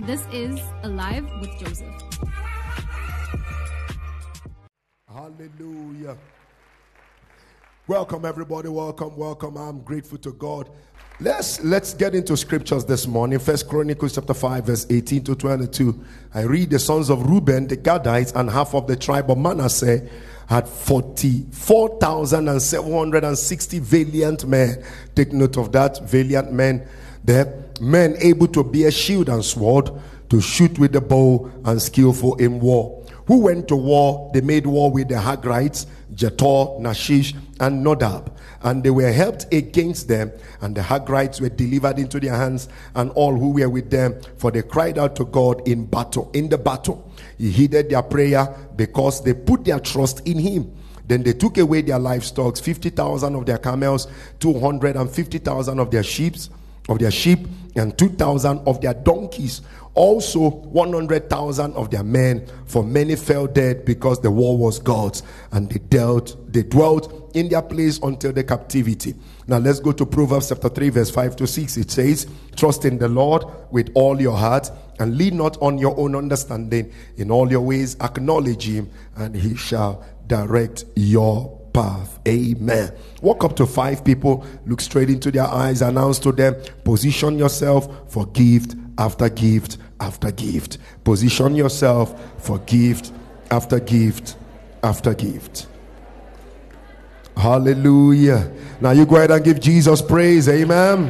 This is Alive with Joseph. Hallelujah. Welcome everybody. Welcome. I'm grateful to God. Let's get into scriptures this morning. 1 Chronicles chapter 5 verse 18 to 22. I read, the sons of Reuben, the Gadites, and half of the tribe of Manasseh had 44,760 valiant men. Take note of that, valiant men. The men able to bear shield and sword, to shoot with the bow, and skillful in war. Who went to war? They made war with the Hagrites, Jetor, Nashish, and Nodab. And they were helped against them, and the Hagrites were delivered into their hands, and all who were with them, for they cried out to God in the battle. He heeded their prayer because they put their trust in him. Then they took away their livestock, 50,000 of their camels, 250,000 of their sheep, and 2,000 of their donkeys. Also 100,000 of their men, for many fell dead because the war was God's, and they dwelt in their place until the captivity. Now let's go to Proverbs chapter 3 verse 5 to 6. It says, trust in the Lord with all your heart, and lean not on your own understanding. In all your ways acknowledge him, and he shall direct your path. Amen. Walk up to 5 people, look straight into their eyes, announce to them, position yourself for gift after gift after gift. Position yourself for gift after gift after gift. Hallelujah. Now you go ahead and give Jesus praise. Amen.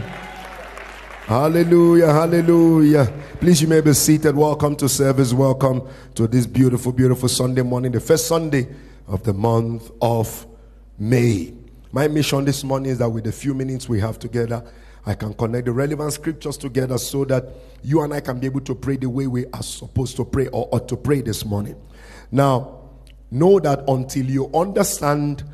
Hallelujah. Hallelujah. Please, you may be seated. Welcome to service. Welcome to this beautiful Sunday morning, the first Sunday of the month of May. My mission this morning is that with the few minutes we have together, I can connect the relevant scriptures together so that you and I can be able to pray the way we are supposed to pray, or ought to pray this morning. Now, know that until you understand,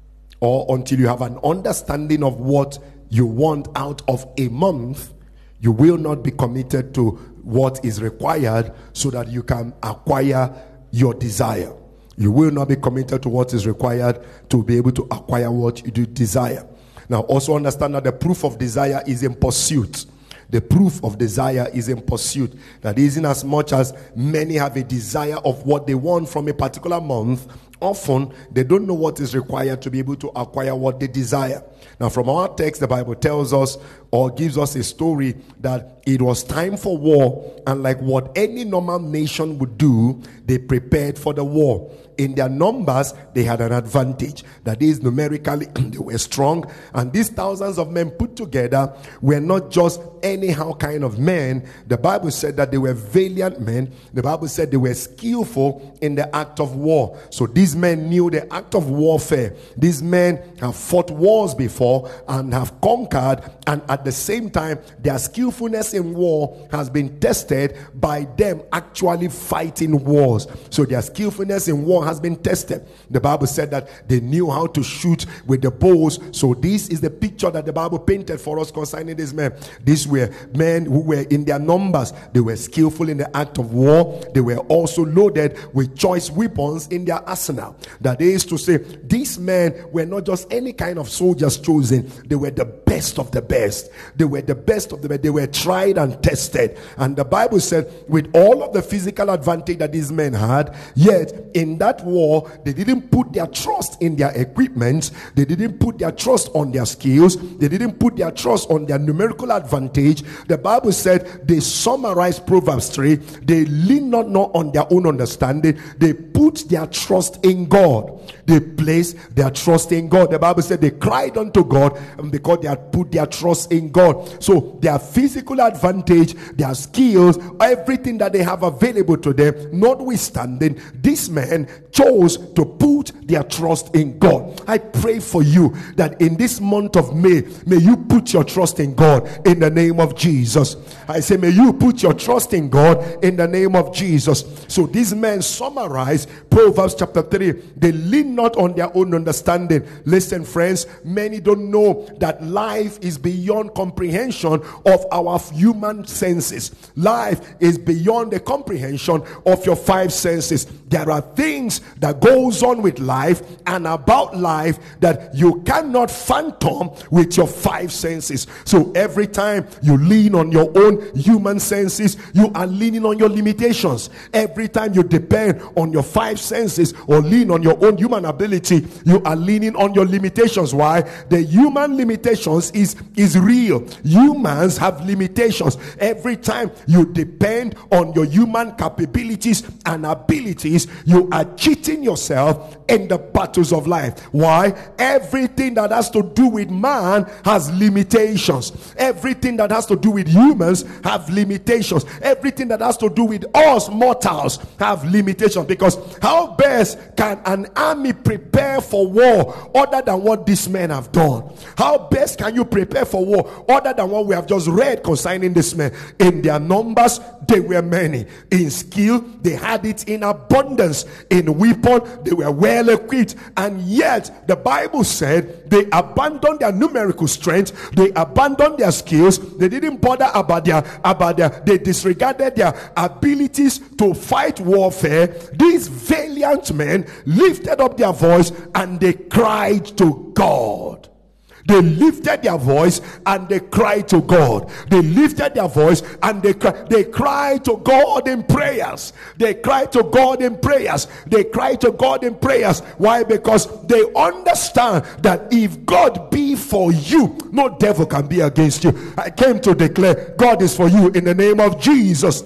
or until you have an understanding of what you want out of a month, you will not be committed to what is required so that you can acquire your desire. You will not be committed to what is required to be able to acquire what you do desire. Now, also understand that the proof of desire is in pursuit. The proof of desire is in pursuit. That is, in as much as many have a desire of what they want from a particular month, often they don't know what is required to be able to acquire what they desire. Now, from our text, the Bible tells us, or gives us a story, that it was time for war, and like what any normal nation would do, they prepared for the war. In their numbers, they had an advantage. That is, numerically, they were strong. And these thousands of men put together were not just anyhow kind of men. The Bible said that they were valiant men. The Bible said they were skillful in the act of war. So these men knew the act of warfare. These men have fought wars before and have conquered. And at the same time, their skillfulness in war has been tested by them actually fighting wars. So their skillfulness in war has been tested. The Bible said that they knew how to shoot with the bows. So this is the picture that the Bible painted for us concerning these men. These were men who were in their numbers. They were skillful in the act of war. They were also loaded with choice weapons in their arsenal. That is to say, these men were not just any kind of soldiers chosen. They were the best of the best. They were the best of the best. They were tried and tested. And the Bible said, with all of the physical advantage that these men had, yet in that war, they didn't put their trust in their equipment. They didn't put their trust on their skills. They didn't put their trust on their numerical advantage. The Bible said they summarized Proverbs 3. They lean not on their own understanding. They put their trust in God. They placed their trust in God. The Bible said they cried unto God, and because they had put their trust in God. So their physical advantage, their skills, everything that they have available to them, notwithstanding, these men chose to put their trust in God. I pray for you that in this month of May you put your trust in God in the name of Jesus. I say, may you put your trust in God in the name of Jesus. So these men summarize Proverbs chapter 3. They lean not on their own understanding. Listen, friends, many don't know that life is beyond comprehension of our human senses. Life is beyond the comprehension of your 5 senses. There are things that goes on with life life and about life that you cannot phantom with your five senses. So every time you lean on your own human senses, you are leaning on your limitations. Every time you depend on your five senses or lean on your own human ability, you are leaning on your limitations. Why? The human limitations is real. Humans have limitations. Every time you depend on your human capabilities and abilities, you are cheating yourself in the battles of life. Why? Everything that has to do with man has limitations. Everything that has to do with humans have limitations. Everything that has to do with us mortals have limitations. Because how best can an army prepare for war other than what these men have done? How best can you prepare for war other than what we have just read concerning this men? In their numbers, they were many. In skill, they had it in abundance. In weapon, they were well equipped. And yet, the Bible said they abandoned their numerical strength. They abandoned their skills. They didn't bother about their they disregarded their abilities to fight warfare. These valiant men lifted up their voice and they cried to God. They lifted their voice and they cried to God. They lifted their voice and they cried to God in prayers. They cried to God in prayers. They cried to God in prayers. Why? Because they understand that if God be for you, no devil can be against you. I came to declare God is for you in the name of Jesus.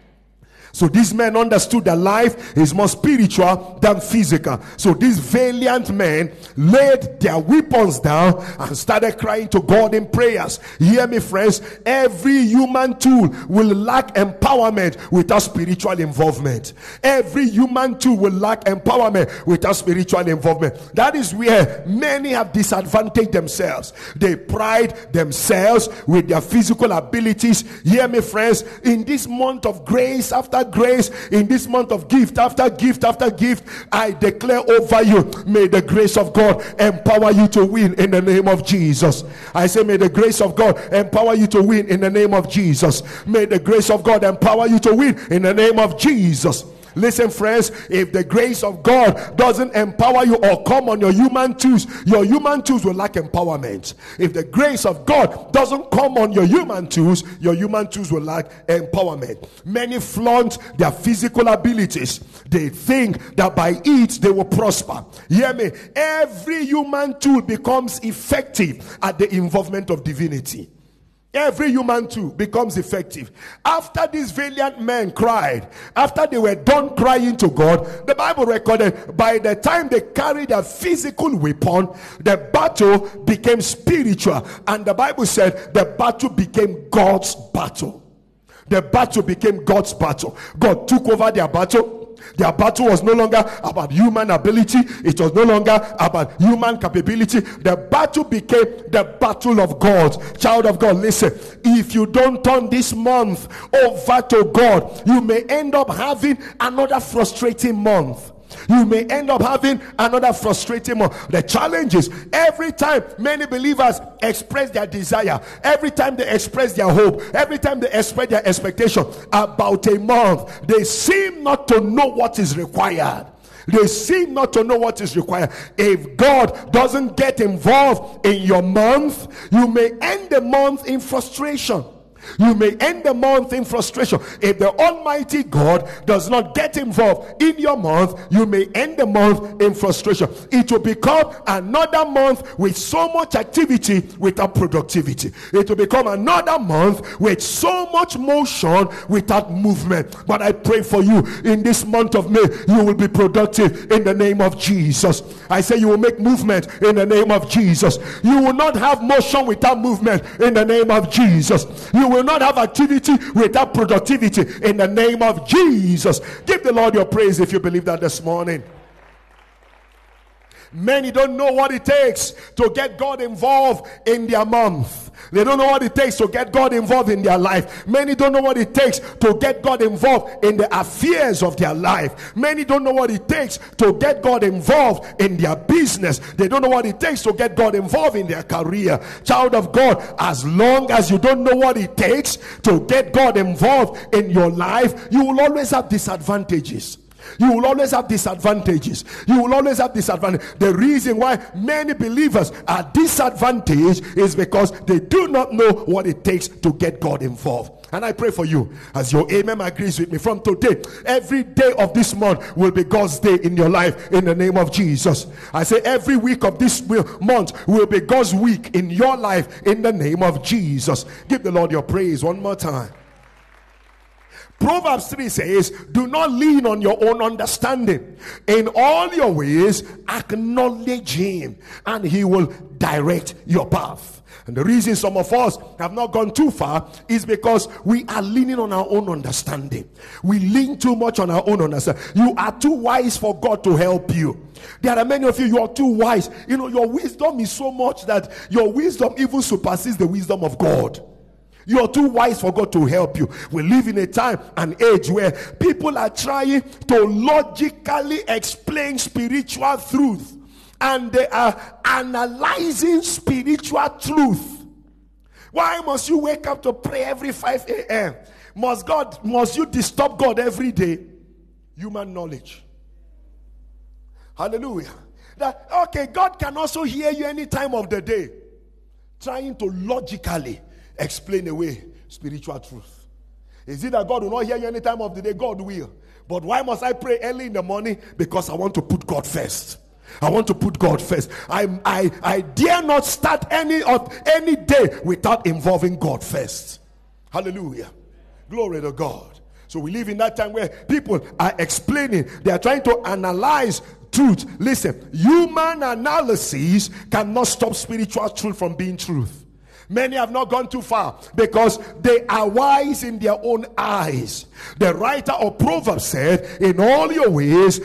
So these men understood that life is more spiritual than physical. So these valiant men laid their weapons down and started crying to God in prayers. Hear me, friends. Every human tool will lack empowerment without spiritual involvement. Every human tool will lack empowerment without spiritual involvement. That is where many have disadvantaged themselves. They pride themselves with their physical abilities. Hear me, friends. In this month of grace after grace, in this month of gift after gift after gift, I declare over you, may the grace of God empower you to win in the name of Jesus. I say, may the grace of God empower you to win in the name of Jesus. May the grace of God empower you to win in the name of Jesus. Listen, friends, if the grace of God doesn't empower you or come on your human tools will lack empowerment. If the grace of God doesn't come on your human tools will lack empowerment. Many flaunt their physical abilities. They think that by it they will prosper. Hear me. Every human tool becomes effective at the involvement of divinity. Every human tool becomes effective. After these valiant men cried, after they were done crying to God, the Bible recorded by the time they carried a physical weapon, the battle became spiritual. And the Bible said the battle became God's battle. The battle became God's battle. God took over their battle. Their battle was no longer about human ability. It was no longer about human capability. The battle became the battle of God. Child of God, listen. If you don't turn this month over to God, you may end up having another frustrating month. You may end up having another frustrating month. The challenge is every time many believers express their desire, every time they express their hope, every time they express their expectation about a month, they seem not to know what is required. They seem not to know what is required. If God doesn't get involved in your month, you may end the month in frustration. You may end the month in frustration. If the Almighty God does not get involved in your month, you may end the month in frustration. It will become another month with so much activity without productivity. It will become another month with so much motion without movement. But I pray for you in this month of May, you will be productive in the name of Jesus. I say you will make movement in the name of Jesus. You will not have motion without movement in the name of Jesus. You will not have activity without productivity in the name of Jesus. Give the Lord your praise if you believe that this morning. Many don't know what it takes to get God involved in their month. They don't know what it takes to get God involved in their life. Many don't know what it takes to get God involved in the affairs of their life. Many don't know what it takes to get God involved in their business. They don't know what it takes to get God involved in their career. Child of God, as long as you don't know what it takes to get God involved in your life, you will always have disadvantages. You will always have disadvantages. You will always have disadvantage. The reason why many believers are disadvantaged is because they do not know what it takes to get God involved. And I pray for you, as your amen agrees with me, from today, every day of this month will be God's day in your life, in the name of Jesus. I say every week of this month will be God's week in your life, in the name of Jesus. Give the Lord your praise one more time. Proverbs 3 says, do not lean on your own understanding. In all your ways, acknowledge him, and he will direct your path. And the reason some of us have not gone too far is because we are leaning on our own understanding. We lean too much on our own understanding. You are too wise for God to help you. There are many of you are too wise. You know, your wisdom is so much that your wisdom even supersedes the wisdom of God. You're too wise for God to help you. We live in a time and age where people are trying to logically explain spiritual truth, and they are analyzing spiritual truth. Why must you wake up to pray every 5 a.m.? Must you disturb God every day? Human knowledge. Hallelujah. That okay, God can also hear you any time of the day. Trying to logically explain away spiritual truth. Is it that God will not hear you any time of the day? God will. But why must I pray early in the morning? Because I want to put God first. I want to put God first. I dare not start any day without involving God first. Hallelujah. Glory to God. So we live in that time where people are explaining, they are trying to analyze truth. Listen, human analysis cannot stop spiritual truth from being truth. Many have not gone too far because they are wise in their own eyes. The writer of Proverbs said, in all your ways,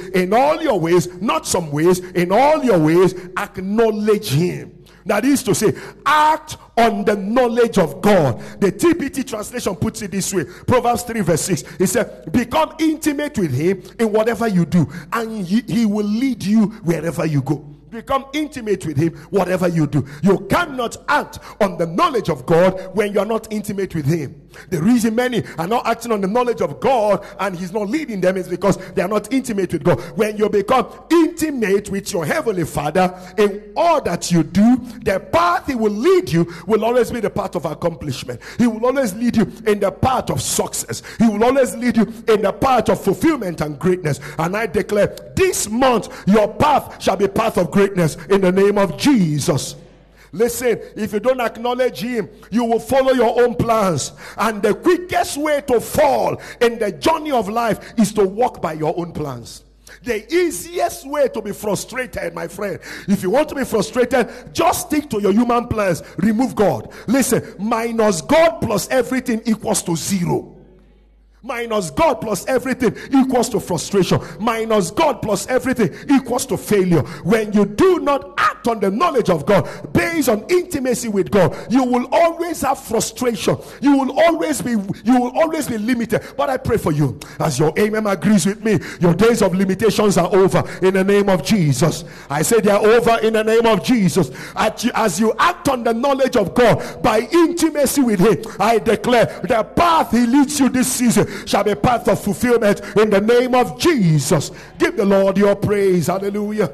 not some ways, in all your ways, acknowledge him. That is to say, act on the knowledge of God. The TPT translation puts it this way. Proverbs 3 verse 6. It said, become intimate with him in whatever you do, and he will lead you wherever you go. Become intimate with him, whatever you do. You cannot act on the knowledge of God when you are not intimate with him. The reason many are not acting on the knowledge of God and he's not leading them is because they are not intimate with God. When you become intimate with your heavenly Father, in all that you do, the path he will lead you will always be the path of accomplishment. He will always lead you in the path of success. He will always lead you in the path of fulfillment and greatness. And I declare, this month your path shall be path of greatness in the name of Jesus. Listen, if you don't acknowledge him, you will follow your own plans. And the quickest way to fall in the journey of life is to walk by your own plans. The easiest way to be frustrated, my friend, if you want to be frustrated, just stick to your human plans. Remove God. Listen, minus God plus everything equals to zero. Minus God plus everything equals to frustration. Minus God plus everything equals to failure. When you do not act on the knowledge of God based on intimacy with God, you will always have frustration. You will always be limited. But I pray for you, as your amen agrees with me, your days of limitations are over in the name of Jesus. I say they are over in the name of Jesus. As you act on the knowledge of God by intimacy with him, I declare the path he leads you this season shall be path of fulfillment in the name of Jesus. Give the Lord your praise. Hallelujah.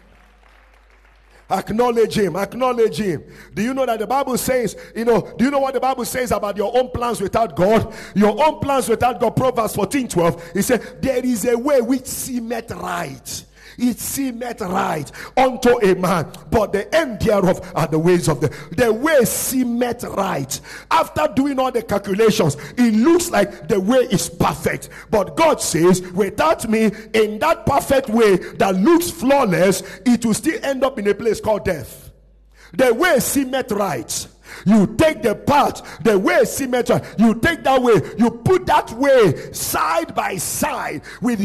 Acknowledge him. Acknowledge him. Do you know that the Bible says, do you know what the Bible says about your own plans without God? Your own plans without God. Proverbs 14:12. It said, there is a way which seemeth right. It seemeth right unto a man, but the end thereof are the ways of the way seemeth right. After doing all the calculations, it looks like the way is perfect. But God says, without me, in that perfect way that looks flawless, it will still end up in a place called death. The way seemeth right. You take the path, the way seemeth right. You take that way, you put that way side by side with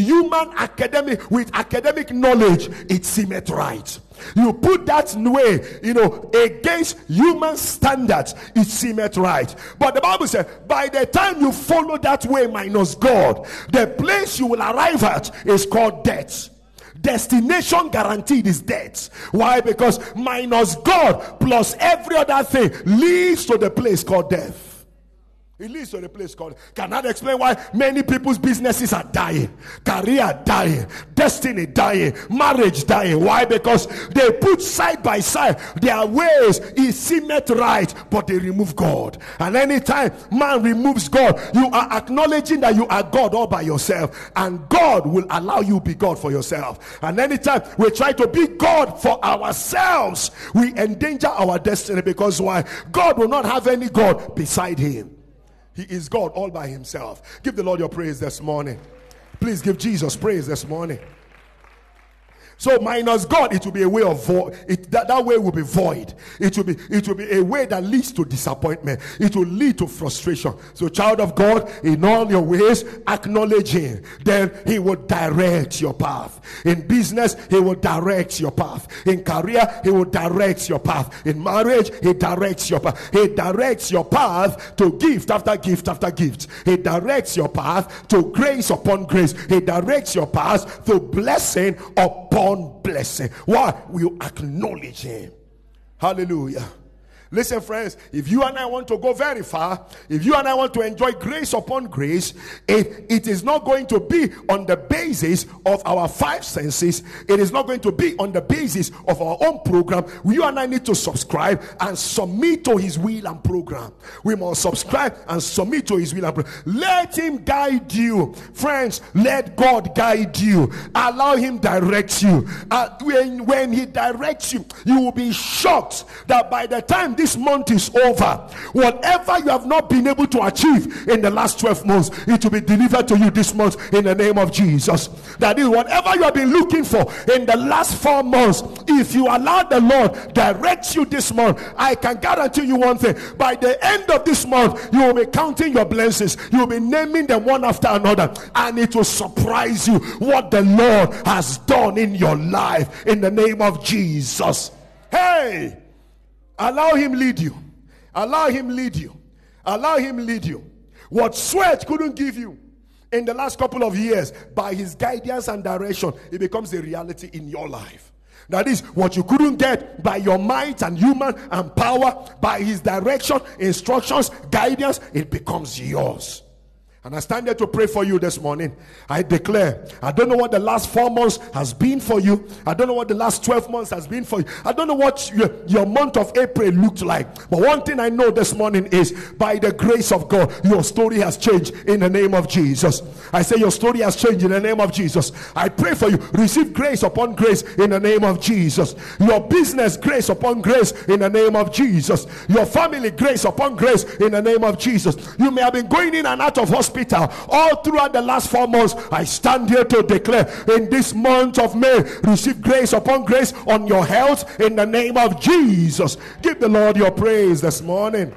academic knowledge, it seemeth right. You put that way, against human standards, it seemeth right. But the Bible says, by the time you follow that way minus God, the place you will arrive at is called death. Destination guaranteed is death. Why? Because minus God plus every other thing leads to the place called death. He leads to a place called. Cannot explain why many people's businesses are dying, career dying, destiny dying, marriage dying. Why? Because they put side by side their ways. It seemeth right, but they remove God. And anytime man removes God, you are acknowledging that you are God all by yourself, and God will allow you be God for yourself. And anytime we try to be God for ourselves, we endanger our destiny. Because why? God will not have any God beside him. He is God all by himself. Give the Lord your praise this morning. Please give Jesus praise this morning. So minus God, it will be a way of void. That way will be void. It will be a way that leads to disappointment. It will lead to frustration. So child of God, in all your ways, acknowledge him. Then he will direct your path. In business, he will direct your path. In career, he will direct your path. In marriage, he directs your path. He directs your path to gift after gift after gift. He directs your path to grace upon grace. He directs your path to blessing upon blessing. Why? We acknowledge him. Hallelujah. Listen, friends, if you and I want to go very far, if you and I want to enjoy grace upon grace, it is not going to be on the basis of our five senses. It is not going to be on the basis of our own program. You and I need to subscribe and submit to his will and program. We must subscribe and submit to his will and program. Let him guide you. Friends, let God guide you. Allow him direct you. When he directs you, you will be shocked that by the time this month is over, whatever you have not been able to achieve in the last 12 months, it will be delivered to you this month in the name of Jesus. That is, whatever you have been looking for in the last 4 months, if you allow the Lord direct you this month, I can guarantee you one thing: by the end of this month, you will be counting your blessings, you will be naming them one after another, and it will surprise you what the Lord has done in your life in the name of Jesus. Hey, allow him lead you. Allow him lead you. Allow him lead you. What sweat couldn't give you in the last couple of years, by his guidance and direction, it becomes a reality in your life. That is, what you couldn't get by your might and human and power, by his direction, instructions, guidance, it becomes yours. And I stand there to pray for you this morning. I declare, I don't know what the last 4 months has been for you. I don't know what the last 12 months has been for you. I don't know what your month of April looked like. But one thing I know this morning is, by the grace of God, your story has changed in the name of Jesus. I say your story has changed in the name of Jesus. I pray for you. Receive grace upon grace in the name of Jesus. Your business, grace upon grace in the name of Jesus. Your family, grace upon grace in the name of Jesus. You may have been going in and out of hospital all throughout the last 4 months. I stand here to declare, in this month of May, receive grace upon grace on your health in the name of Jesus. Give the Lord your praise this morning.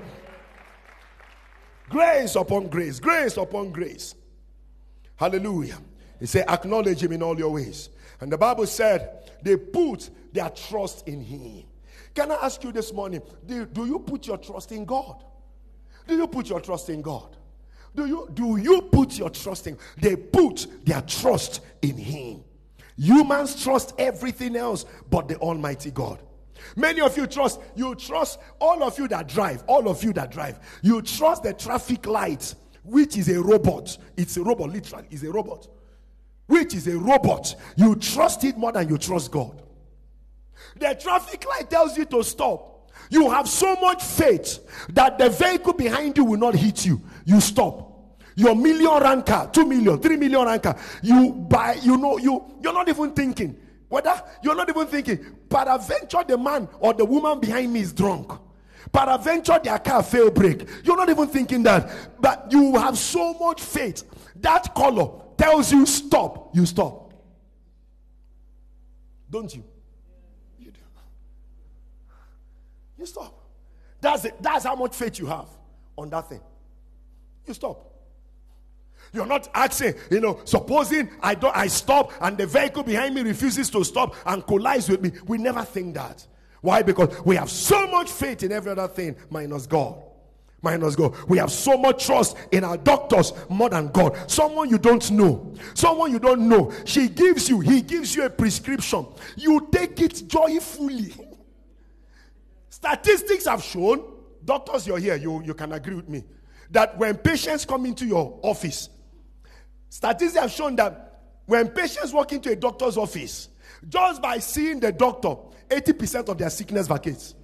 Grace upon grace, grace upon grace. Hallelujah. He said, acknowledge him in all your ways. And the Bible said they put their trust in him. Can I ask you this morning, do you put your trust in God? Do you put your trust in God? Do you put your trust in? They put their trust in him. Humans trust everything else but the Almighty God. Many of you trust all of you that drive, you trust the traffic light, which is a robot. It's a robot, literally, it's a robot. Which is a robot. You trust it more than you trust God. The traffic light tells you to stop. You have so much faith that the vehicle behind you will not hit you. You stop. Your million rand car, 2 million, 3 million rand car, you buy, you're not even thinking. You're not even thinking, peradventure the man or the woman behind me is drunk. Peradventure their car fail brake. You're not even thinking that. But you have so much faith. That color tells you stop. You stop. Don't you? You do. You stop. That's it. That's how much faith you have on that thing. You stop. You're not asking, supposing I stop and the vehicle behind me refuses to stop and collides with me. We never think that. Why? Because we have so much faith in every other thing minus God. Minus God. We have so much trust in our doctors more than God. Someone you don't know. He gives you a prescription. You take it joyfully. Statistics have shown, doctors, you're here, you can agree with me, that when patients come into your office, statistics have shown that when patients walk into a doctor's office, just by seeing the doctor, 80% of their sickness vacates.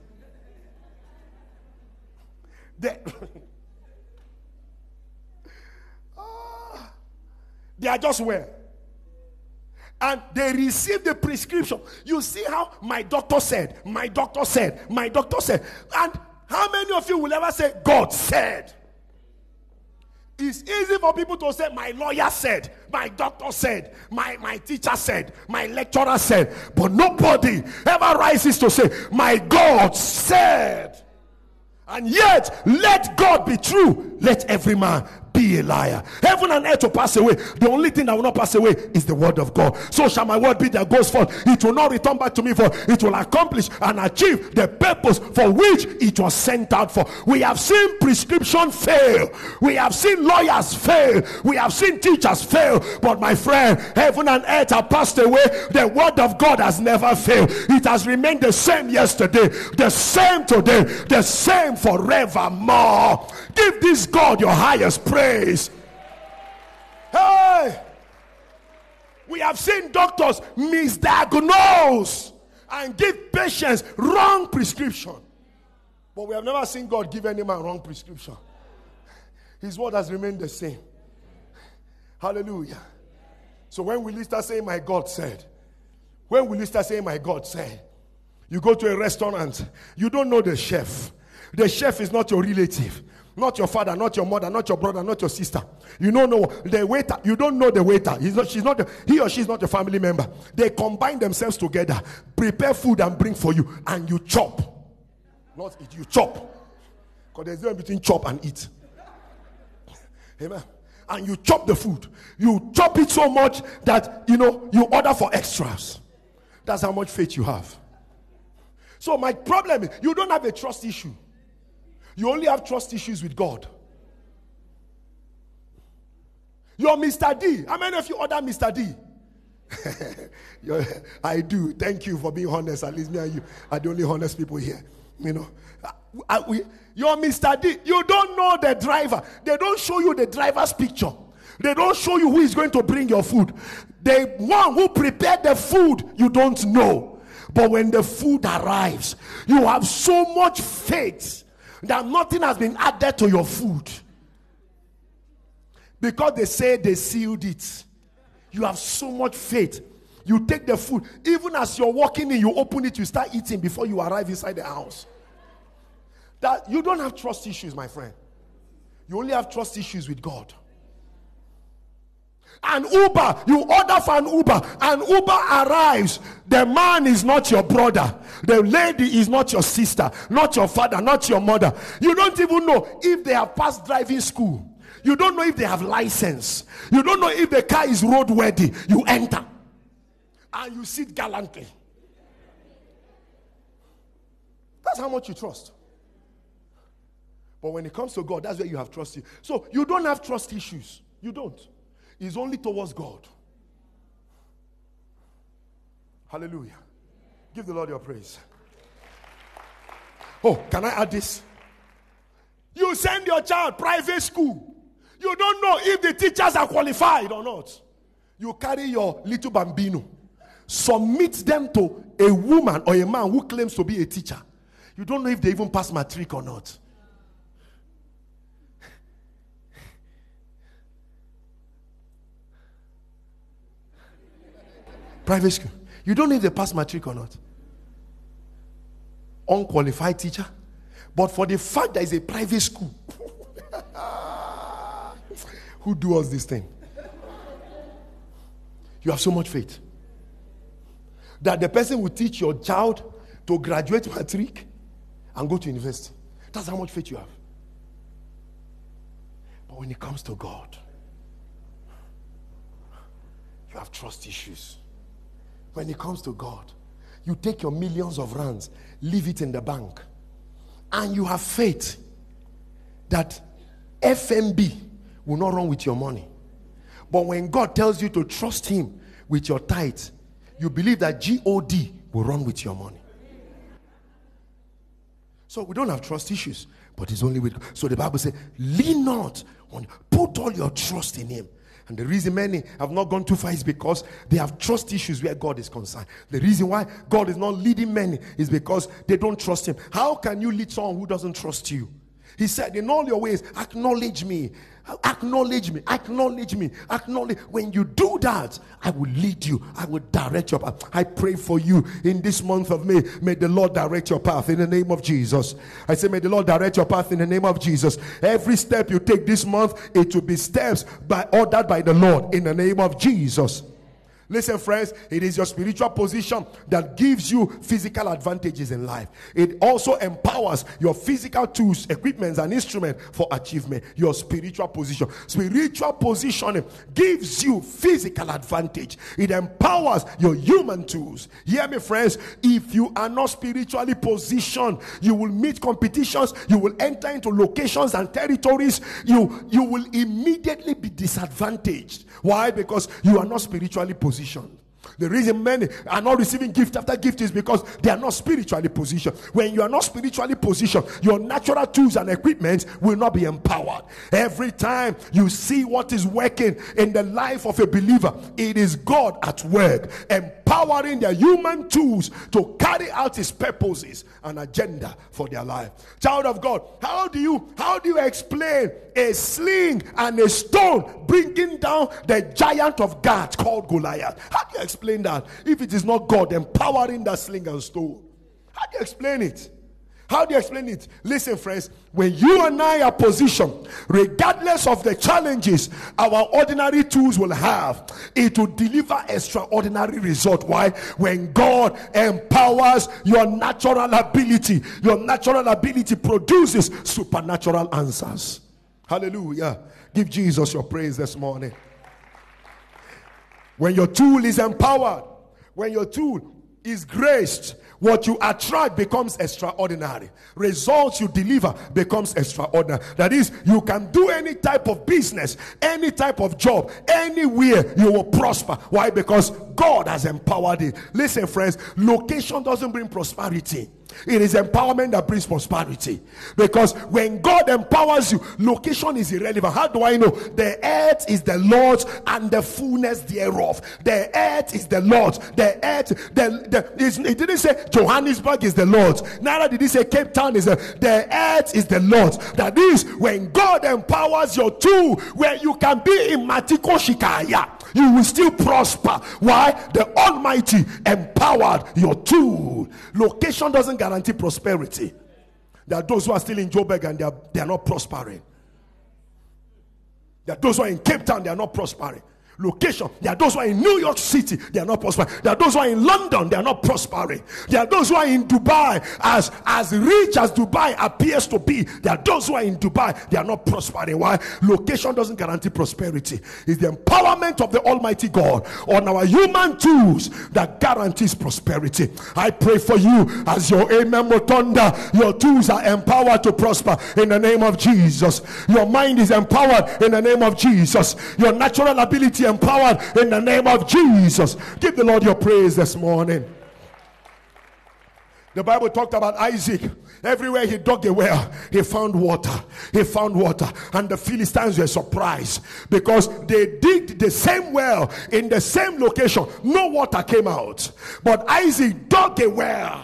They are just well. And they receive the prescription. You see how my doctor said, my doctor said, my doctor said. And how many of you will ever say, God said? It's easy for people to say, my lawyer said, my doctor said, my teacher said, my lecturer said. But nobody ever rises to say, my God said. And yet, let God be true. Let every man be a liar. Heaven and earth will pass away. The only thing that will not pass away is the word of God. So shall my word be that goes forth. It will not return back to me, for it will accomplish and achieve the purpose for which it was sent out for. We have seen prescription fail. We have seen lawyers fail. We have seen teachers fail. But my friend, heaven and earth have passed away. The word of God has never failed. It has remained the same yesterday, the same today, the same forevermore. Give this God your highest praise. Hey, we have seen doctors misdiagnose and give patients wrong prescription, but we have never seen God give any man wrong prescription. His word has remained the same. Hallelujah. So when will you start saying my God said? When will you start saying my God said? You go to a restaurant, you don't know the chef. The chef is not your relative, not your father, not your mother, not your brother, not your sister. You don't know the waiter. You don't know the waiter. He or she is not a family member. They combine themselves together, prepare food and bring for you, and you chop. Not eat, you chop. Because there's no between chop and eat. Amen. And you chop the food. You chop it so much that you order for extras. That's how much faith you have. So my problem is you don't have a trust issue. You only have trust issues with God. You're Mr. D. How many of you order Mr. D? I do. Thank you for being honest. At least me and you are the only honest people here. You're Mr. D. You don't know the driver. They don't show you the driver's picture. They don't show you who is going to bring your food. The one who prepared the food, you don't know. But when the food arrives, you have so much faith that nothing has been added to your food. Because they say they sealed it. You have so much faith. You take the food. Even as you're walking in, you open it, you start eating before you arrive inside the house. That you don't have trust issues, my friend. You only have trust issues with God. An Uber, you order for an Uber, and Uber arrives. The man is not your brother. The lady is not your sister, not your father, not your mother. You don't even know if they have passed driving school. You don't know if they have license. You don't know if the car is roadworthy. You enter and you sit gallantly. That's how much you trust. But when it comes to God, that's where you have trust. So you don't have trust issues. You don't. Is only towards God. Hallelujah. Give the Lord your praise. Oh, can I add this? You send your child private school. You don't know if the teachers are qualified or not. You carry your little bambino. Submit them to a woman or a man who claims to be a teacher. You don't know if they even pass matric or not. Private school. You don't know if they pass matric or not. Unqualified teacher. But for the fact that it's a private school. Who do us this thing? You have so much faith. That the person will teach your child to graduate matric and go to university. That's how much faith you have. But when it comes to God, you have trust issues. When it comes to God, you take your millions of rands, leave it in the bank, and you have faith that FMB will not run with your money. But when God tells you to trust him with your tithe, you believe that God will run with your money. So we don't have trust issues. but it's only with God. So the Bible says, lean not on, put all your trust in him. And the reason many have not gone too far is because they have trust issues where God is concerned. The reason why God is not leading many is because they don't trust him. How can you lead someone who doesn't trust you? He said, in all your ways, acknowledge me. Acknowledge me. Acknowledge me. Acknowledge. When you do that, I will lead you. I will direct your path. I pray for you in this month of May. May the Lord direct your path in the name of Jesus. I say, may the Lord direct your path in the name of Jesus. Every step you take this month, it will be steps ordered by the Lord in the name of Jesus. Listen, friends, it is your spiritual position that gives you physical advantages in life. It also empowers your physical tools, equipments, and instruments for achievement. Your spiritual position. Spiritual positioning gives you physical advantage. It empowers your human tools. Hear me, friends. If you are not spiritually positioned, you will meet competitions. You will enter into locations and territories. You will immediately be disadvantaged. Why? Because you are not spiritually positioned. The reason many are not receiving gift after gift is because they are not spiritually positioned. When you are not spiritually positioned, your natural tools and equipment will not be empowered. Every time you see what is working in the life of a believer, it is God at work, empowering their human tools to carry out his purposes and agenda for their life. Child of God, how do you explain a sling and a stone bringing down the giant of Gath called Goliath? How do you explain that if it is not God empowering that sling and stone? How do you explain it? How do you explain it? Listen, friends, when you and I are positioned, regardless of the challenges our ordinary tools will have, it will deliver extraordinary result. Why? When God empowers your natural ability produces supernatural answers. Hallelujah. Give Jesus your praise this morning. When your tool is empowered, when your tool is graced, what you attract becomes extraordinary. Results you deliver becomes extraordinary. That is, you can do any type of business, any type of job, anywhere you will prosper. Why? Because God has empowered it. Listen, friends, location doesn't bring prosperity. It is empowerment that brings prosperity. Because when God empowers you, location is irrelevant. How do I know? The earth is the Lord's and the fullness thereof. The earth is the Lord's. The earth, it didn't say Johannesburg is the Lord's. Neither did he say Cape Town is the earth is the Lord's. That is, when God empowers your tool, where you can be in Matiko Shikaya, you will still prosper. Why? The Almighty empowered your tool. Location doesn't guarantee prosperity. There are those who are still in Joburg and they are not prospering. There are those who are in Cape Town, they are not prospering. Location, there are those who are in New York City, they are not prospering. There are those who are in London, they are not prospering. There are those who are in Dubai, as rich as Dubai appears to be. There are those who are in Dubai, they are not prospering. Why? Location doesn't guarantee prosperity. It's the empowerment of the Almighty God on our human tools that guarantees prosperity. I pray for you as your amen rotunda. Your tools are empowered to prosper in the name of Jesus. Your mind is empowered in the name of Jesus. Your natural ability empowered in the name of Jesus. Give the Lord your praise this morning. The Bible talked about Isaac. Everywhere he dug a well, he found water. He found water. And the Philistines were surprised because they digged the same well in the same location. No water came out. But Isaac dug a well.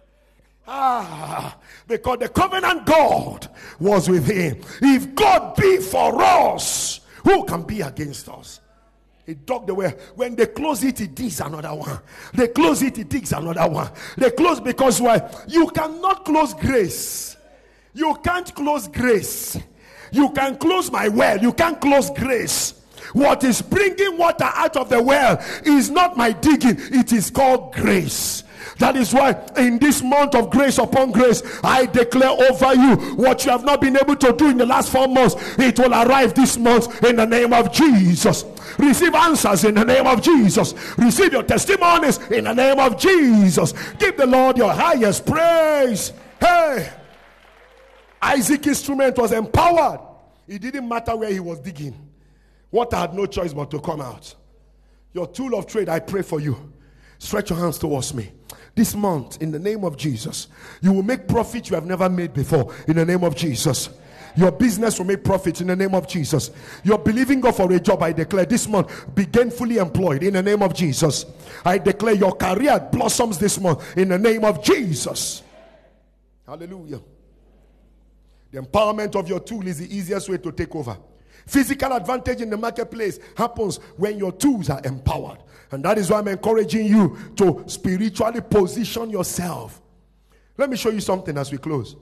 Because the covenant God was with him. If God be for us, who can be against us? He dug the well. When they close it, he digs another one. They close it, he digs another one. They close because why? You cannot close grace. You can't close grace. You can close my well. You can't close grace. What is bringing water out of the well is not my digging. It is called grace. That is why in this month of grace upon grace, I declare over you what you have not been able to do in the last 4 months. It will arrive this month in the name of Jesus. Receive answers in the name of Jesus. Receive your testimonies in the name of Jesus. Give the Lord your highest praise. Hey, Isaac's instrument was empowered. It didn't matter where he was digging. Water had no choice but to come out. Your tool of trade, I pray for you. Stretch your hands towards me. This month, in the name of Jesus, you will make profit you have never made before. In the name of Jesus. Your business will make profit in the name of Jesus. You're believing God for a job. I declare this month, be gainfully employed in the name of Jesus. I declare your career blossoms this month in the name of Jesus. Hallelujah. The empowerment of your tool is the easiest way to take over. Physical advantage in the marketplace happens when your tools are empowered. And that is why I'm encouraging you to spiritually position yourself. Let me show you something as we close.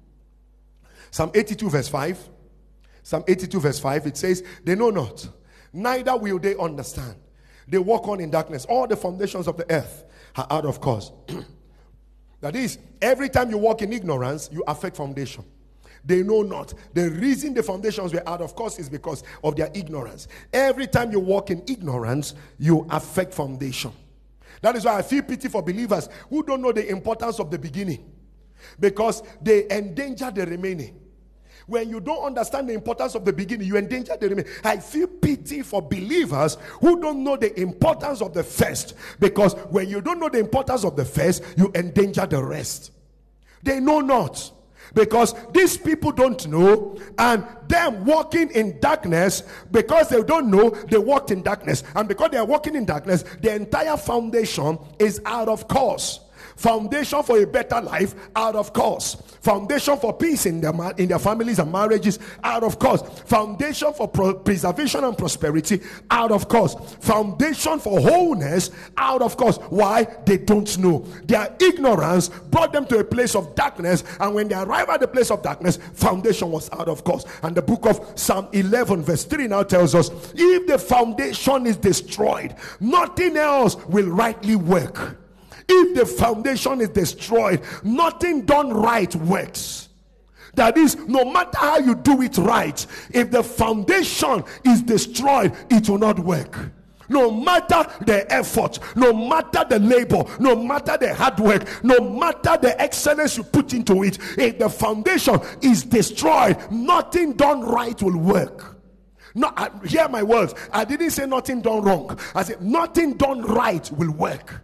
Psalm 82 verse 5. Psalm 82 verse 5. It says, they know not, neither will they understand. They walk on in darkness. All the foundations of the earth are out of course. That is, every time you walk in ignorance, you affect foundation. They know not. The reason the foundations were out of course is because of their ignorance. Every time you walk in ignorance, you affect foundation. That is why I feel pity for believers who don't know the importance of the beginning, because they endanger the remaining. When you don't understand the importance of the beginning, you endanger the remaining. I feel pity for believers who don't know the importance of the first, because when you don't know the importance of the first, you endanger the rest. They know not. Because these people don't know, and them walking in darkness, because they don't know, they walked in darkness. And because they are walking in darkness, the entire foundation is out of course. Foundation for a better life, out of course. Foundation for peace in their families and marriages, out of course. Foundation for preservation and prosperity, out of course. Foundation for wholeness, out of course. Why? They don't know. Their ignorance brought them to a place of darkness, and when they arrive at the place of darkness, foundation was out of course. And the book of Psalm 11 verse 3 now tells us, if the foundation is destroyed, nothing else will rightly work. If the foundation is destroyed, nothing done right works. That is, no matter how you do it right, if the foundation is destroyed, it will not work. No matter the effort, no matter the labor, no matter the hard work, no matter the excellence you put into it, if the foundation is destroyed, nothing done right will work. No, hear my words. I didn't say nothing done wrong. I said nothing done right will work.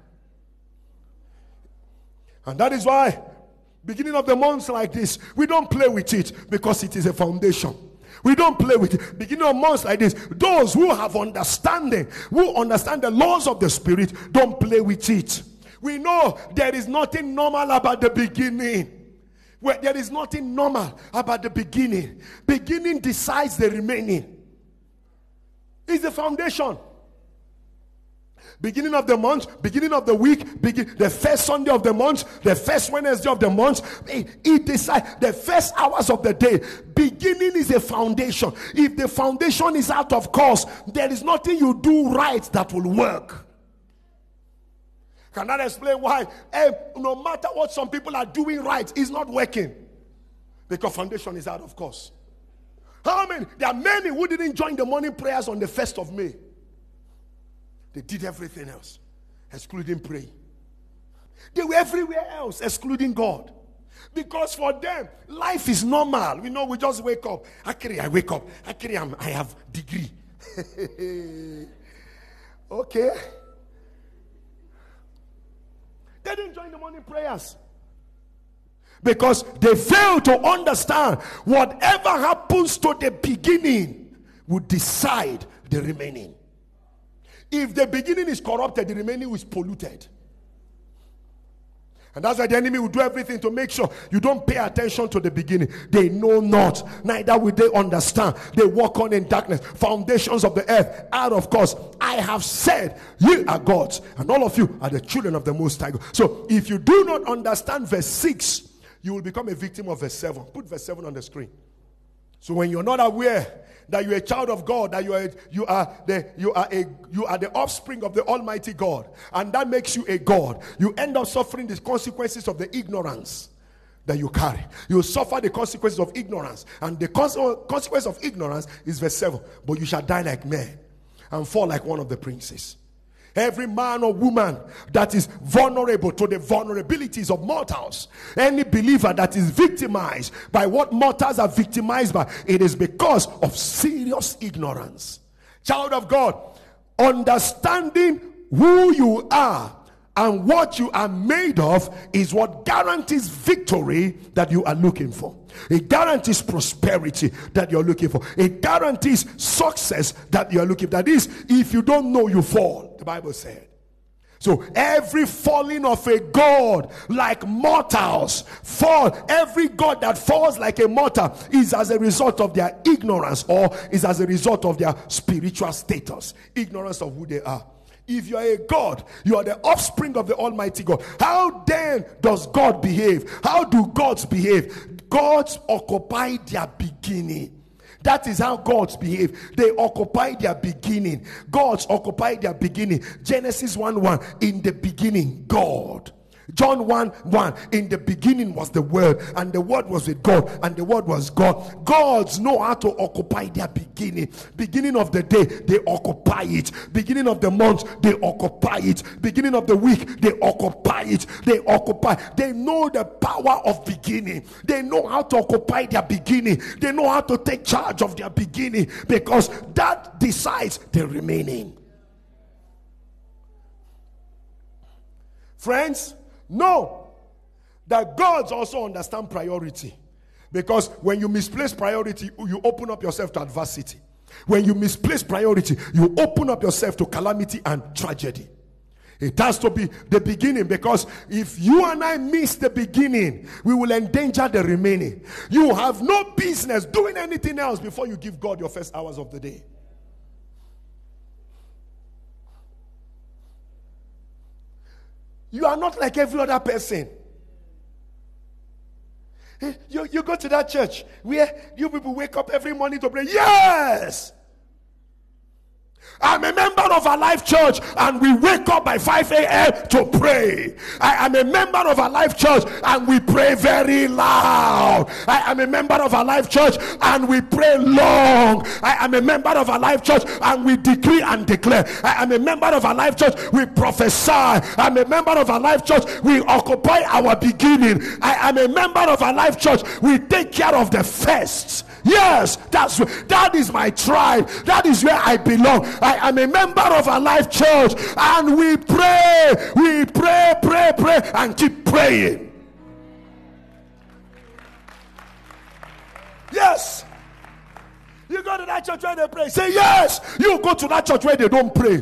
And that is why, beginning of the months like this, we don't play with it, because it is a foundation. We don't play with it. Beginning of months like this, those who have understanding, who understand the laws of the Spirit, don't play with it. We know there is nothing normal about the beginning. Where there is nothing normal about the beginning. Beginning decides the remaining. It's the foundation. Beginning of the month, beginning of the week, the first Sunday of the month, the first Wednesday of the month, it decides the first hours of the day. Beginning is a foundation. If the foundation is out of course, there is nothing you do right that will work. Cannot explain why no matter what some people are doing right, it's not working, because foundation is out of course. How many? There are many who didn't join the morning prayers on the 1st of May. They did everything else, excluding praying. They were everywhere else, excluding God. Because for them, life is normal. We know we just wake up. Actually, I wake up. Actually, I have degree. Okay. They didn't join the morning prayers. Because they fail to understand whatever happens to the beginning will decide the remaining. If the beginning is corrupted, the remaining is polluted. And that's why the enemy will do everything to make sure you don't pay attention to the beginning. They know not, neither will they understand. They walk on in darkness. Foundations of the earth, out of course. I have said, ye are gods, and all of you are the children of the Most High God. So if you do not understand verse 6, you will become a victim of verse 7. Put verse 7 on the screen. So when you're not aware that you're a child of God, that you are the offspring of the Almighty God, and that makes you a God, you end up suffering the consequences of the ignorance that you carry. You suffer the consequences of ignorance, and the consequence of ignorance is verse 7. But you shall die like men and fall like one of the princes. Every man or woman that is vulnerable to the vulnerabilities of mortals, any believer that is victimized by what mortals are victimized by, it is because of serious ignorance. Child of God, understanding who you are And what you are made of is what guarantees victory that you are looking for. It guarantees prosperity that you're looking for. It guarantees success that you're looking for. That is, if you don't know, you fall, the Bible said. So every falling of a god like mortals fall. Every god that falls like a mortal is as a result of their ignorance, or is as a result of their spiritual status. Ignorance of who they are. If you are a God, you are the offspring of the Almighty God. How then does God behave? How do gods behave? Gods occupy their beginning. That is how gods behave. They occupy their beginning. Gods occupy their beginning. Genesis 1:1, in the beginning, God. John 1:1, in the beginning was the Word, and the Word was with God, and the Word was God. Gods know how to occupy their beginning. Beginning of the day, they occupy it. Beginning of the month, they occupy it. Beginning of the week, they occupy it. They occupy. They know the power of beginning. They know how to occupy their beginning. They know how to take charge of their beginning, because that decides the remaining. Friends, know that gods also understand priority, because when you misplace priority, you open up yourself to adversity. When you misplace priority, you open up yourself to calamity and tragedy. It has to be the beginning, because if you and I miss the beginning, we will endanger the remaining. You have no business doing anything else before you give God your first hours of the day. You are not like every other person. You go to that church where you people wake up every morning to pray. Yes! I'm a member of a life church, and we wake up by 5 a.m. to pray. I am a member of a life church, and we pray very loud. I am a member of a life church, and we pray long. I am a member of a life church, and we decree and declare. I am a member of a life church, we prophesy. I'm a member of a life church, we occupy our beginning. I am a member of a life church, we take care of the first. Yes, that is my tribe. That is where I belong. I am a member of a life church, and we pray, and keep praying. Yes. You go to that church where they pray. Say yes. You go to that church where they don't pray.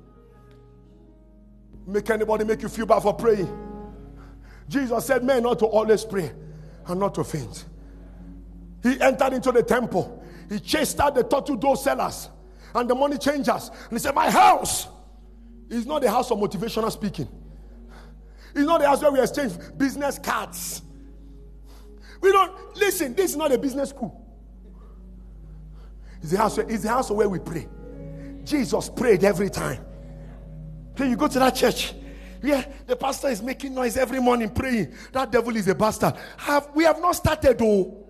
Make anybody make you feel bad for praying? Jesus said, men not to always pray and not to faint. He entered into the temple. He chased out the turtle dove sellers and the money changers. And he said, my house is not the house of motivational speaking. It's not the house where we exchange business cards. We don't, listen, this is not a business school. It's the house where we pray. Jesus prayed every time. Then you go to that church. Yeah, the pastor is making noise every morning praying. That devil is a bastard. We have not started though.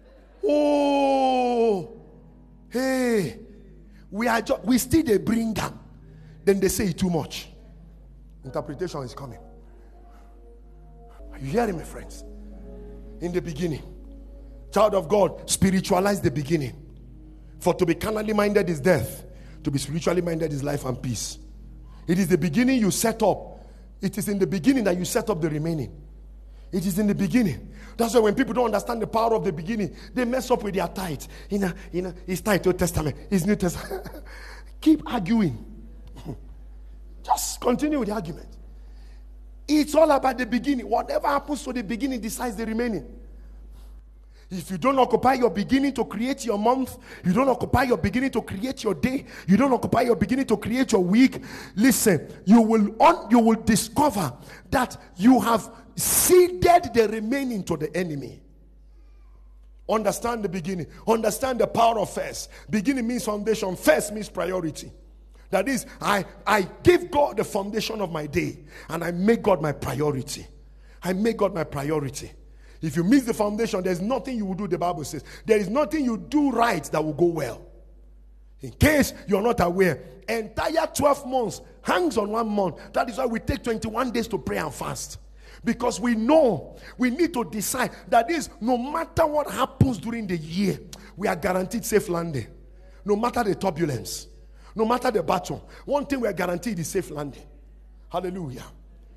Oh, hey, we still they bring them. Then they say too much. Interpretation is coming. Are you hearing me, friends? In the beginning, child of God, spiritualize the beginning. For to be carnally minded is death. To be spiritually minded is life and peace. It is the beginning you set up. It is in the beginning that you set up the remaining. It is in the beginning. That's why when people don't understand the power of the beginning, they mess up with their tithe. It's tithe Old Testament, it's New Testament. Keep arguing. Just continue with the argument. It's all about the beginning. Whatever happens to the beginning decides the remaining. If you don't occupy your beginning to create your month, you don't occupy your beginning to create your day, you don't occupy your beginning to create your week, listen, you will discover that you have ceded the remaining to the enemy. Understand the beginning. Understand the power of first. Beginning means foundation. First means priority. That is, I give God the foundation of my day, and I make God my priority. I make God my priority. If you miss the foundation, there's nothing you will do, the Bible says. There is nothing you do right that will go well. In case you're not aware, entire 12 months hangs on 1 month. That is why we take 21 days to pray and fast. Because we know we need to decide that is, no matter what happens during the year, we are guaranteed safe landing. No matter the turbulence, no matter the battle, one thing we are guaranteed is safe landing. Hallelujah.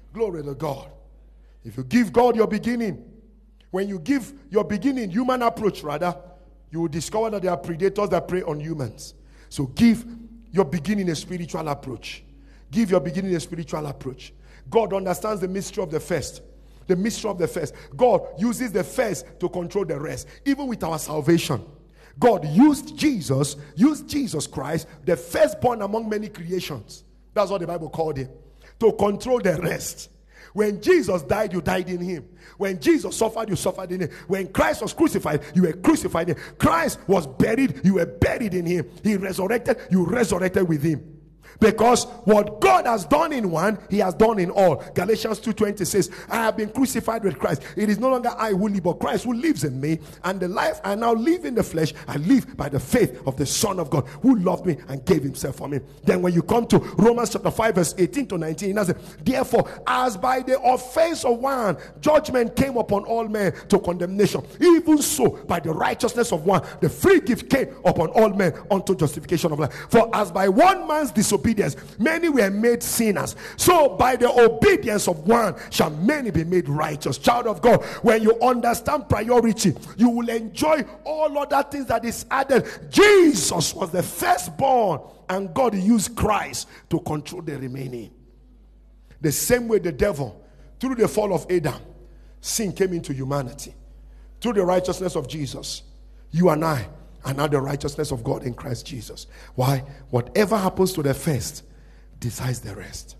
Glory to God. If you give God your beginning, when you give your beginning, human approach rather, you will discover that there are predators that prey on humans. So give your beginning a spiritual approach. Give your beginning a spiritual approach. God understands the mystery of the first. The mystery of the first. God uses the first to control the rest. Even with our salvation, God used Jesus Christ, the firstborn among many creations. That's what the Bible called him. To control the rest. When Jesus died, you died in him. When Jesus suffered, you suffered in him. When Christ was crucified, you were crucified in him. Christ was buried, you were buried in him. He resurrected, you resurrected with him. Because what God has done in one, he has done in all. Galatians 2:20 says, I have been crucified with Christ. It is no longer I who live, but Christ who lives in me. And the life I now live in the flesh, I live by the faith of the Son of God, who loved me and gave himself for me. Then when you come to Romans chapter 5 verse 18 to 19, it says, therefore, as by the offense of one, judgment came upon all men to condemnation, even so by the righteousness of one, the free gift came upon all men unto justification of life. For as by one man's disobedience, many were made sinners, so by the obedience of one shall many be made righteous. Child of God, when you understand priority, you will enjoy all other things that is added. Jesus was the firstborn, and God used Christ to control the remaining. The same way the devil, through the fall of Adam, sin came into humanity. Through the righteousness of Jesus, you and I and now the righteousness of God in Christ Jesus. Why? Whatever happens to the first decides the rest.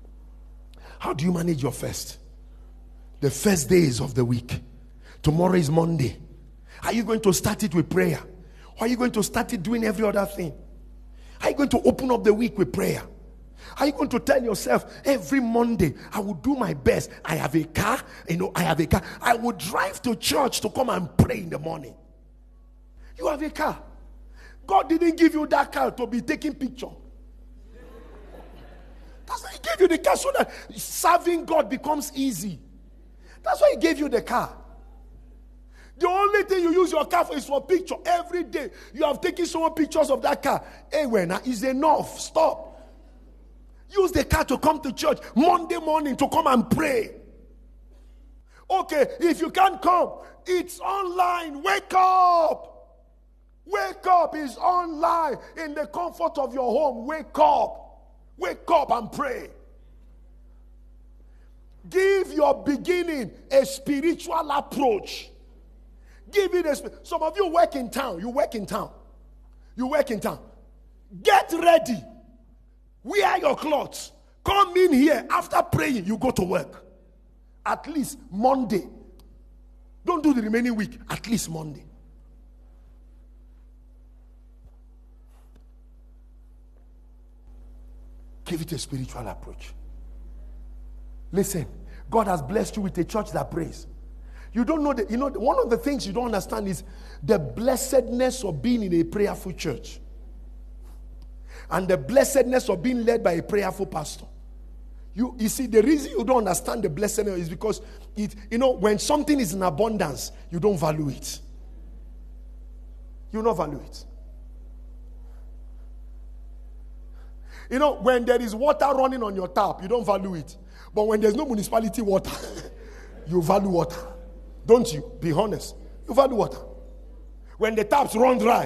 How do you manage your first? The first days of the week. Tomorrow is Monday. Are you going to start it with prayer? Or are you going to start it doing every other thing? Are you going to open up the week with prayer? Are you going to tell yourself, every Monday, I will do my best. I have a car. I have a car. I will drive to church to come and pray in the morning. You have a car. God didn't give you that car to be taking picture. That's why he gave you the car, so that serving God becomes easy. That's why he gave you the car. The only thing you use your car for is for picture. Every day you have taken so many pictures of that car. Hey, now is enough. Stop. Use the car to come to church Monday morning to come and pray. Okay, if you can't come, it's online. Wake up. Wake up is online in the comfort of your home. Wake up. Wake up and pray. Give your beginning a spiritual approach. Give it some of you work in town. You work in town. You work in town. Get ready. Wear your clothes. Come in here. After praying, you go to work. At least Monday. Don't do the remaining week. At least Monday. Give it a spiritual approach. Listen, God has blessed you with a church that prays. You don't know that, one of the things you don't understand is the blessedness of being in a prayerful church. And the blessedness of being led by a prayerful pastor. You see, the reason you don't understand the blessedness is because when something is in abundance, you don't value it. You don't value it. When there is water running on your tap, you don't value it. But when there's no municipality water, you value water. Don't you? Be honest. You value water. When the taps run dry,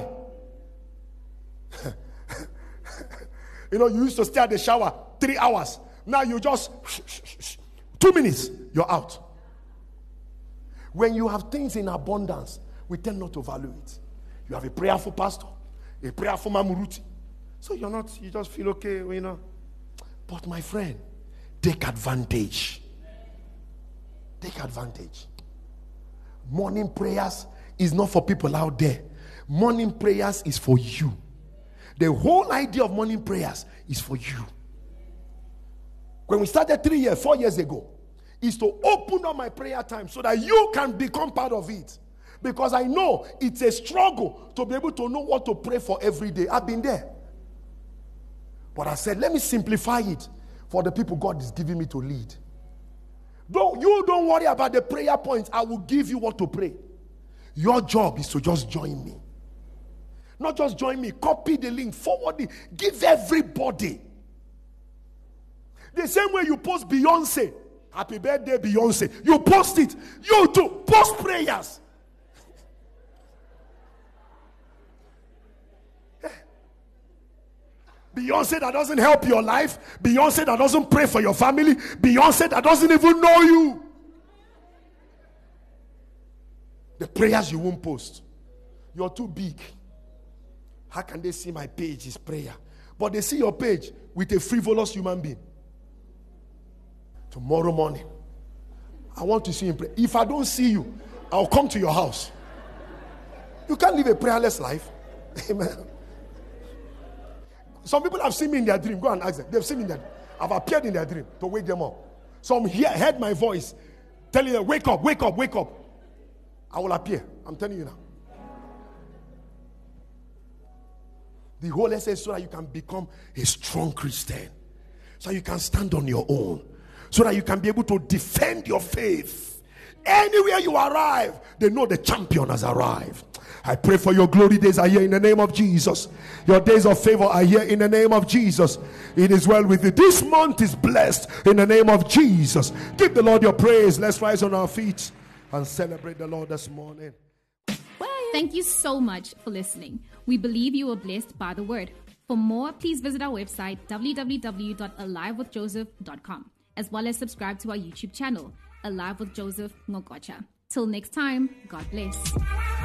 you used to stay at the shower 3 hours. Now you just 2 minutes, you're out. When you have things in abundance, we tend not to value it. You have a prayerful pastor, a prayerful mamuruti. So you just feel okay, But my friend, take advantage. Take advantage. Morning prayers is not for people out there. Morning prayers is for you. The whole idea of morning prayers is for you. When we started 4 years ago, is to open up my prayer time so that you can become part of it. Because I know it's a struggle to be able to know what to pray for every day. I've been there. But I said, let me simplify it for the people God is giving me to lead. You don't worry about the prayer points. I will give you what to pray. Your job is to just join me. Not just join me. Copy the link. Forward it. Give everybody. The same way you post Beyonce Happy birthday, Beyonce. You post it. You too. Post prayers. Beyonce that doesn't help your life. Beyonce that doesn't pray for your family. Beyonce that doesn't even know you. The prayers you won't post. You're too big. How can they see my page is prayer? But they see your page with a frivolous human being. Tomorrow morning, I want to see you pray. If I don't see you, I'll come to your house. You can't live a prayerless life. Amen. Some people have seen me in their dream. Go and ask them. They've seen me in their dream. I've appeared in their dream to wake them up. Some heard my voice telling them, wake up, wake up, wake up. I will appear. I'm telling you now. The whole essay is so that you can become a strong Christian. So you can stand on your own. So that you can be able to defend your faith. Anywhere you arrive, they know the champion has arrived. I pray for your glory days are here in the name of Jesus. Your days of favor are here in the name of Jesus. It is well with you. This month is blessed in the name of Jesus. Give the Lord your praise. Let's rise on our feet and celebrate the Lord this morning. Thank you so much for listening. We believe you were blessed by the word. For more, please visit our website www.alivewithjoseph.com, as well as subscribe to our YouTube channel, Alive with Joseph Ngokocha. Till next time, God bless.